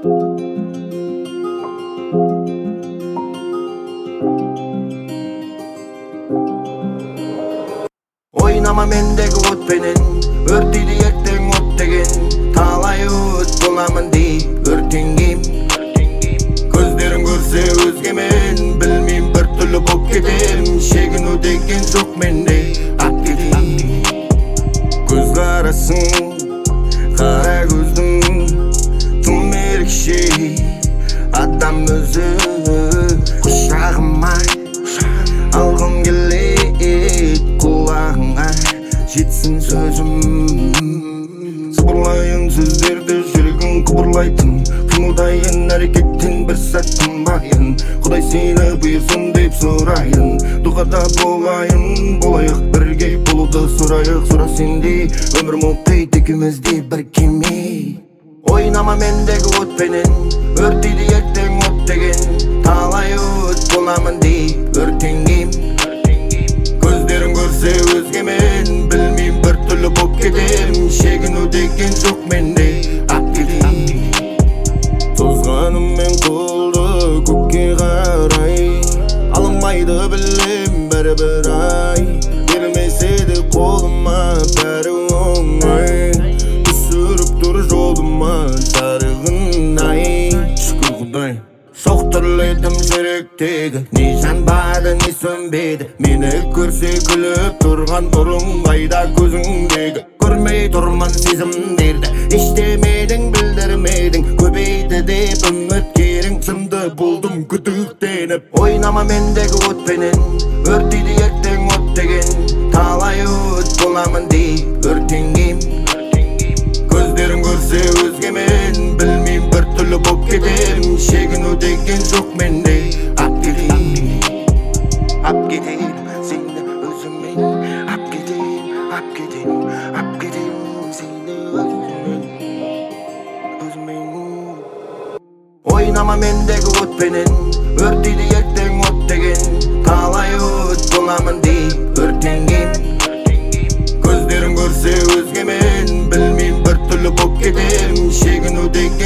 Oynama mendeki otpenen, örtüydü erteң ot деген. Talay öt bolamın dey, örtengim. Gözlerim görse özgemen, bilmeyim bir türlü bop ketem. Şeginu деген жоқ mende, ak kedim. Göz karasın, kara gözdüm. Tüm erkşe, adam özü. Kuşağıma algım gelет, kulağına жетсін сөзім. Сыбырлайын сөздерді жүрегің кыбырлайтын, қимылдайын әрекеттен бір сәт тынбайын. Құдай сені бұйырсын деп сұрайын, дұғада болайын, болайық бірге болуды сұрайық. Сұра сендей өмір мұқит екеумізде бір кеме. Ойнама мендегі отпенен, өртейді ертең от деген. Талай от боламын дей, өртенгем. Көздерің көрсе өзгемен, білмейм бір түрлі боп кетем. Шегіну деген жоқ менде, ақ кетем. Тозғаныммен қолды көкке қарай, алынбайды білем бәрібір ай. Бермесе де қолыма бәрі оңай, түсіріп тұр жолыма жарығын ай. Шүкір Құдай. Соқтырледім жүректегі, не жанбады не сөнбеді. Мені көрсе күліп тұрған нұрың қайда көзіңдегі. Көрмей тұрман сезімдерді, ештемедің білдірмедің. Көбейді деп үміткерің, сынды болдым күдіктеніп. Ойнама мендегі отпенен, өртейді ертең от деген. Талай от боламын дей, өртенгем. Көздерің көрсе өзгемен, білмейм бір түрлі боп кетем. Шегіну деген жоқ менде, ап кетейін. Ап кетейін, сені өзіммен. Ап кетейін, ап кетейін, ап кетейін, сені өзіммен. Ойнама мендегі отпенен, өртейді ертең от деген. Талай от боламын дей, өртенгем. Көздерің көрсе өзгемен, білмейм бір түрлі боп кетем. Шегіну деген